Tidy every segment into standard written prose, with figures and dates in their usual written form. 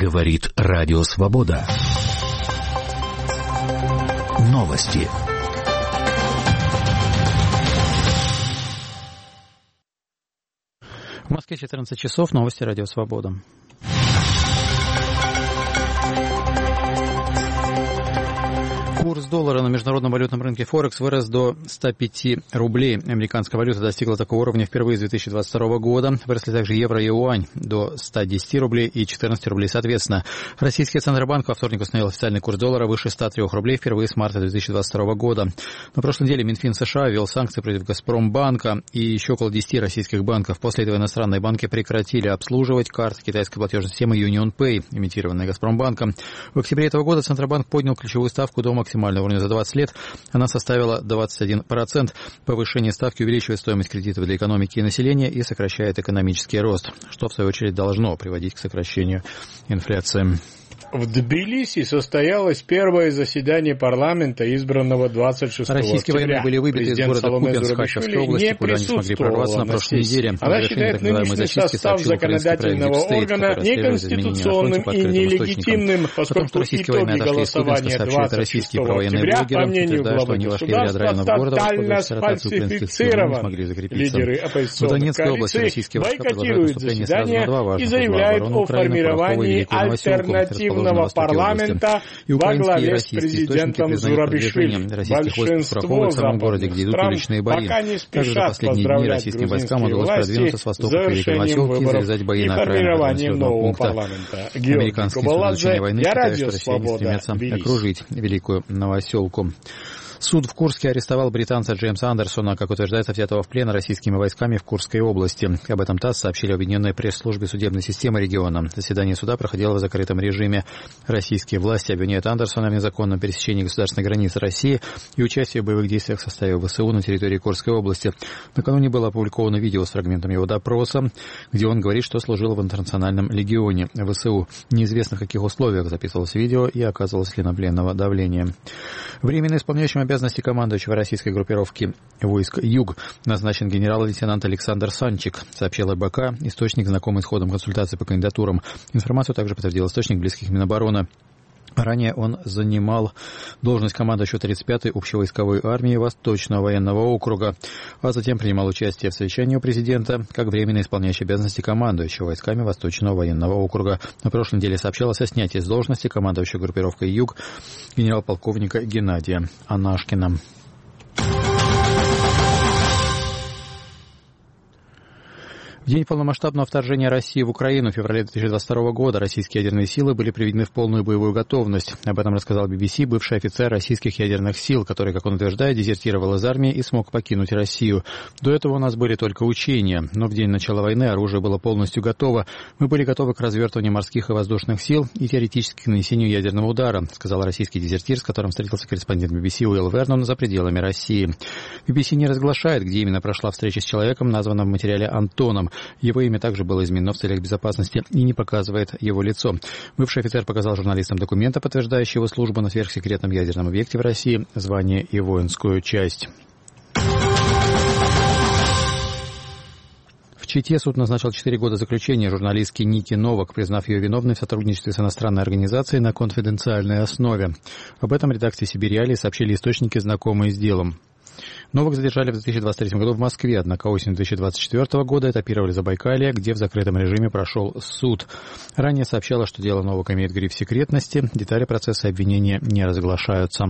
Говорит Радио Свобода. Новости. В Москве 14 часов. Новости Радио Свобода. Курс доллара на международном валютном рынке Форекс вырос до 105 рублей. Американская валюта достигла такого уровня впервые с 2022 года. Выросли также евро и юань до 110 рублей и 14 рублей соответственно. Российский Центробанк во вторник установил официальный курс доллара выше 103 рублей впервые с марта 2022 года. На прошлой неделе Минфин США ввел санкции против Газпромбанка и еще около 10 российских банков. После этого иностранные банки прекратили обслуживать карты китайской платежной системы UnionPay, имитированной Газпромбанком. В октябре этого года Центробанк поднял ключевую ставку до максимального уровня за 20 лет. Она составила 21%. Повышение ставки увеличивает стоимость кредитов для экономики и населения и сокращает экономический рост, что, в свою очередь, должно приводить к сокращению инфляции. В Тбилиси состоялось первое заседание парламента, избранного 26 октября. Российские военные были выбиты из города Купянск Харьковской области, куда они смогли прорваться на прошлой неделе. Она считает нынешний состав законодательного органа неконституционным и нелегитимным, поскольку итоги голосования 26 октября, по мнению главы государства, тотально сфальсифицированы. Лидеры оппозиционной коалиции бойкотируют заседание и заявляют о формировании альтернативного парламента во главе с президентом Зурабишвили. Большинство западных стран пока не спешат поздравлять грузинские власти с завершением выборов и формированием нового парламента. Георгий Кобаладзе, для Радио Свобода, Тбилиси. Окружить великую новоселку. Суд в Курске арестовал британца Джеймса Андерсона, как утверждается, взятого в плен российскими войсками в Курской области. Об этом ТАСС сообщили в Объединенной пресс-службе судебной системы региона. Заседание суда проходило в закрытом режиме. Российские власти обвиняют Андерсона в незаконном пересечении государственной границы России и участии в боевых действиях в составе ВСУ на территории Курской области. Накануне было опубликовано видео с фрагментом его допроса, где он говорит, что служил в интернациональном легионе ВСУ. Неизвестно, в каких условиях записывалось видео и оказывалось ли на пленного давление. Временно исполняющим обязанности командующего российской группировки войск «Юг» назначен генерал-лейтенант Александр Санчик, сообщил РБК, источник, знакомый с ходом консультаций по кандидатурам. Информацию также подтвердил источник, близких Минобороны. Ранее он занимал должность командующего 35-й общевойсковой армии Восточного военного округа, а затем принимал участие в совещании у президента как временно исполняющий обязанности командующего войсками Восточного военного округа. На прошлой неделе сообщалось о снятии с должности командующего группировкой «Юг» генерал-полковника Геннадия Анашкина. В день полномасштабного вторжения России в Украину в феврале 2022 года российские ядерные силы были приведены в полную боевую готовность. Об этом рассказал BBC бывший офицер российских ядерных сил, который, как он утверждает, дезертировал из армии и смог покинуть Россию. До этого у нас были только учения, но в день начала войны оружие было полностью готово. Мы были готовы к развертыванию морских и воздушных сил и теоретически к нанесению ядерного удара, сказал российский дезертир, с которым встретился корреспондент BBC Уилл Вернон за пределами России. BBC не разглашает, где именно прошла встреча с человеком, названным в материале Антоном. Его имя также было изменено в целях безопасности и не показывает его лицо. Бывший офицер показал журналистам документы, подтверждающие его службу на сверхсекретном ядерном объекте в России, звание и воинскую часть. В Чите суд назначил 4 года заключения журналистке Нике Новак, признав ее виновной в сотрудничестве с иностранной организацией на конфиденциальной основе. Об этом редакции «Сибириалии» сообщили источники, знакомые с делом. Новак задержали в 2023 году в Москве, однако осенью 2024 года этапировали в Забайкалье, где в закрытом режиме прошел суд. Ранее сообщалось, что дело Новака имеет гриф секретности, детали процесса обвинения не разглашаются.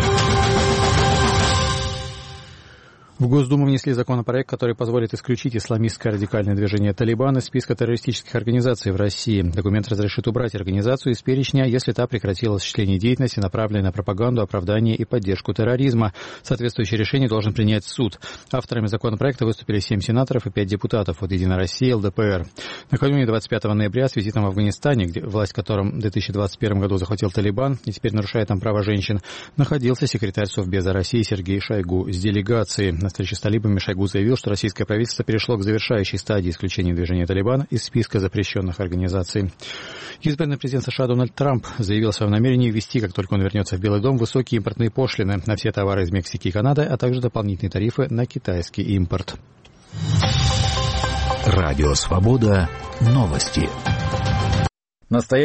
В Госдуму внесли законопроект, который позволит исключить исламистское радикальное движение «Талибан» из списка террористических организаций в России. Документ разрешит убрать организацию из перечня, если та прекратила осуществление деятельности, направленной на пропаганду, оправдание и поддержку терроризма. Соответствующее решение должен принять суд. Авторами законопроекта выступили 7 сенаторов и 5 депутатов от «Единой России» ЛДПР. Накануне 25 ноября с визитом в Афганистане, власть которым в 2021 году захватил «Талибан» и теперь нарушает там права женщин, находился секретарь Совбеза России Сергей Шойгу с делегацией. На встрече с талибами Шойгу заявил, что российское правительство перешло к завершающей стадии исключения движения «Талибан» из списка запрещенных организаций. Избранный президент США Дональд Трамп заявил о своем намерении ввести, как только он вернется в Белый дом, высокие импортные пошлины на все товары из Мексики и Канады, а также дополнительные тарифы на китайский импорт. Радио Свобода. Новости.